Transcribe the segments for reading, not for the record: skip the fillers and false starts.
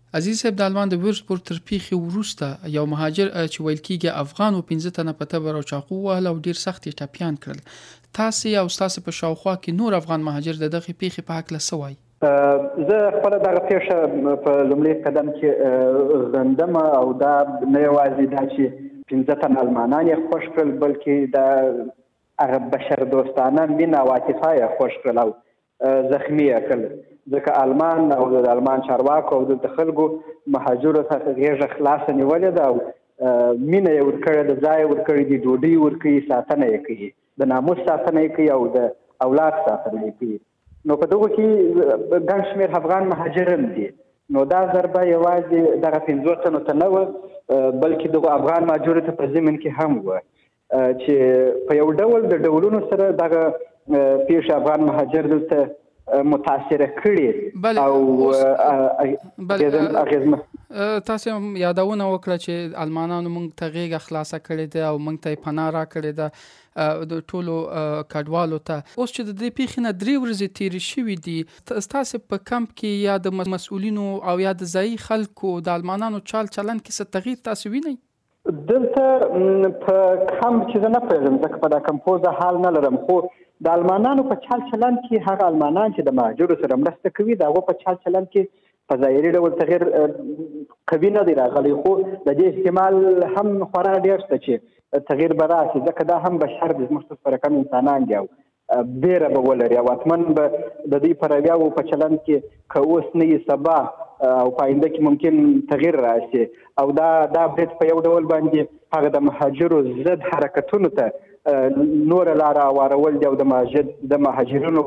عزیز صاحب، د المان د ویرسبورګ تر پیښې وروسته یو مهاجر چې ویل کېږي افغان و 15 تنه په تبر او چاقو وهل او ډیر سخت یې ټپیان کړل. تاسې او ستاسې په شاوخوا کې نور افغان مهاجر د دغې پیښې په هکله څه وایي؟ زه خپله دغه پیښه په لومړي قدم کې غندم او دا نه یوازې دا چې 15 تنه المانان یې خوښ کړل بلکې د هغه بشر دوستانه مینه او عاطفه یې خوښ کړل او زخمي یې کړل، ځکه المان او د المان چارواکو او د خلکو مهاجرو څخه غېږه خلاصه نیولې ده او مینه یې ورکړې ده، ځای یې ورکړی دی، ډوډۍ ورکوي، ساتنه یې کوي، د ناموس ساتنه یې کوي او د اولاد ساتنه یې کوي. نو په دغو کې ګڼ شمېر افغان مهاجر هم دي. نو دا ضربه یوازې دغه 15 تنو ته نه وه بلکې دغو افغان مهاجرو ته په ضمن کې هم وه چې په یو ډول د ډولونو سره دغه پیښه افغان مهاجر دلته متاثره کړي او اغیزمن. تاسو هم یادونه وکړه چې المانانو موږ ته غېږه خلاصه کړې ده او موږ ته پناه راکړې ده د ټولو کډوالو ته. اوس چې د دې پیښې نه 3 ورځې تېرې شوي دي، ستاسو په کمپ کې یا د مسؤلینو او یا د ځایي خلکو د المانانو چال چلن کې څه تغییر تاسو وینئ؟ دلته په کمپ کې زه نه پوهېږم ځکه په دا کمپوزه حال نه لرم، خو د المانانو په چال چلن کې هغه المانان چې د مهاجرو سره مرسته کوي د هغو په چال چلن کې په ظاهري ډول تغیر قوي نه دی راغلی، خو د دې احتمال هم خورا ډېر شته چې تغیر به راشي، ځکه دا هم بشر دي، زموږ څه سره کم انسانان دي او بیره به ولري او حتمن به د دوی په رویه او په چلند کې که اوس نه وي سبا او په آینده کې ممکن تغیر راشي او دا برید په یو ډول باندې هغه د مهاجرو ضد حرکتونو ته نور لاره وارول دي او د مهاجرینو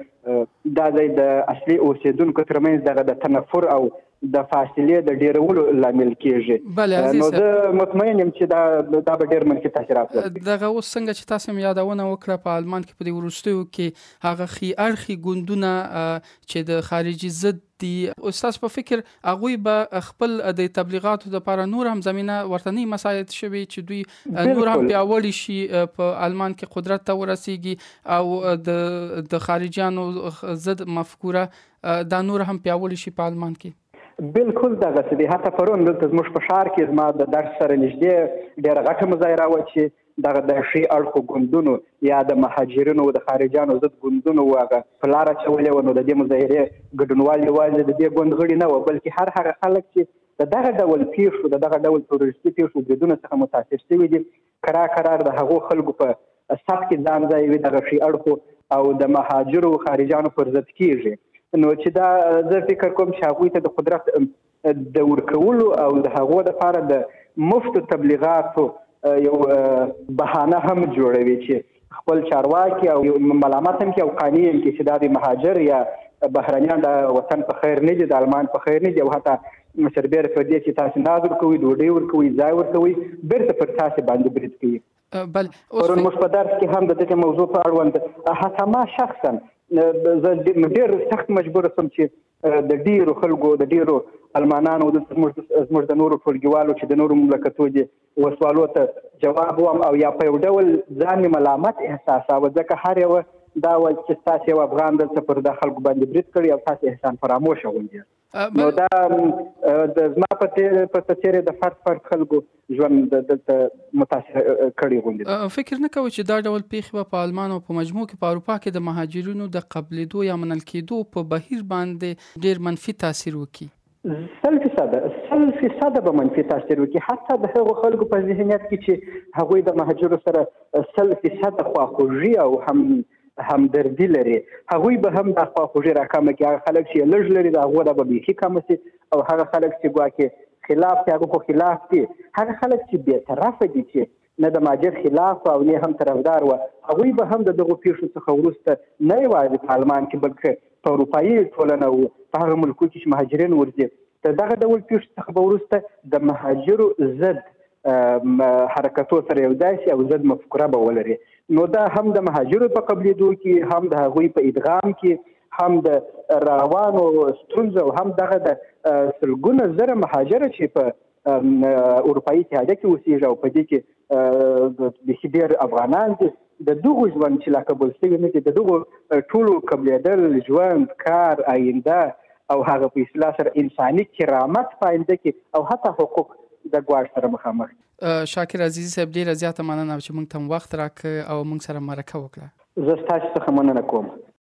دا ځای د اصلي اوسیدونکو ترمنځ دغه د تنفر او د فاصلې د ډیرولو لامل کېږي. نو زه مطمئن یم چې دا به ډېر منفي تاثیرات ولري. دغه اوس څنګه چې تاسو هم یادونه وکړه په المان کې په دې وروستیو کې هغه ښي اړخي ګوندونه چې د خارجي ضد دي، استاد په فکر هغوی به خپل د تبلیغاتو لپاره نور هم زمینه ورته نه مساعد شوي چې دوی نور هم پیاوړي شي په المان کې قدرت ته ورسیږي او د خارجيانو ضد مفکوره دا نور هم پیاوړي شي په المان کې؟ بالکل دغسې دی. حتی پرون دلته زموږ په ښار کې زما د درس سره نږدې ډېره غټه مظاهره وه چې دغه د ښي اړخو ګوندونو یا د مهاجرینو د خارجیانو ضد ګوندونو هغه په لاره اچولې وه. نو د دې مظاهرې ګډونوال یوازې د دې ګوند غړي نه وه بلکې هر هغه خلک چې د دغه ډول پیښو د دغه ډول تروریستي پیښو بریدونو څخه متاثر شوي دي، کرار د هغو خلکو په صف کې ځان ځای وي دغه ښي اړخو او د مهاجرو خارجیانو پر ضد کېږي. نو چې دا زه فکر کوم چې هغوی ته د قدرت د ورکولو او د هغو دپاره د مفتو تبلیغاتو یو بهانه هم جوړوي چې خپل چارواکي او ملامت هم کړي او قانع هم کړي چې دا د مهاجر یا بهرنیان د وطن په خیر نه دي، د المان په خیر نه دي او حتی سربیره پر دې چې تاسې ناز ورکوي، ډوډۍ ورکوي، ځای ورکوي، بیرته پر تاسې باندې برید کوي. پرون موږ په درس کې هم د دغې موضوع په اړوند حتی ما شخصا زه ډېر سخت مجبوره شوم چې د ډېرو خلکو د ډېرو المانانو زموږ د نورو ټولګیوالو چې د نورو مملکتو دي وسوالو ته جواب وم او یا په یو ډول ځان مې ملامت احساساوه، ځکه هر یوه دا وایي چې تاسې یو افغان دلته پر دا خلکو باندې برید کړی او تاسې احسان فراموشه غوندې. نو دا زما په څېرې د فرد خلکو ژوند دلته متاثر کړی غوندې. فکر نه کوئ چې دا ډول پیښې به په المان او په مجموع کې په اروپا کې د مهاجرینو د قبلېدو یا منل کېدو په بهیر باندې ډېر منفي تاثیر وکړي؟ 100% به منفي تاثیر وکړي. حتی د هغو خلکو په ذهنیت کې چې هغوی د مهاجرو سره 100% خواخوږي او همدردي لري، هغوی به هم دا خواخوږي راکمه کړي. هغه خلک چې لږ لري د هغو دا به بیخي کمه شي او هغه خلک چې ګواکې خلاف دي هغه خو خلاف دي. هغه خلک چې بېطرفه دي چې نه د مهاجر خلاف او نه هم طرفدار وه، هغوی به هم د دغو پیښو څخه وروسته نه یوازې په المان کې بلکې په اروپایي ټولنه او په هغه ملکو کې چې مهاجرین ورځي د دغه ډول پیښو څخه به وروسته د مهاجرو ضد حرکتو سره یو ځای شي او ضد مفکوره به ولري. نو دا هم د مهاجرو په قبلېدو کې، هم د هغوی په ادغام کې، هم د روانو ستونزو او هم دغه د سلګونه زره مهاجره چې په اروپایي اتحادیه کې اوسېږي او په دې کې بیخي ډېر افغانان دي، د دغو ژوند چې لا قبول شوي نه دي، د دغو ټولو قبلېدل، ژوند، کار، آینده او هغه په اصطلاح سره انساني کرامت پاینده کې او حتی حقوق د ګواښ سره مخامخ. شاکر عزیزي صاحب ډېره زیاته مننه چې موږ ته وخت راکړ او موږ سره مرکه وکړه. زه ستاسو څخه مننه کوم.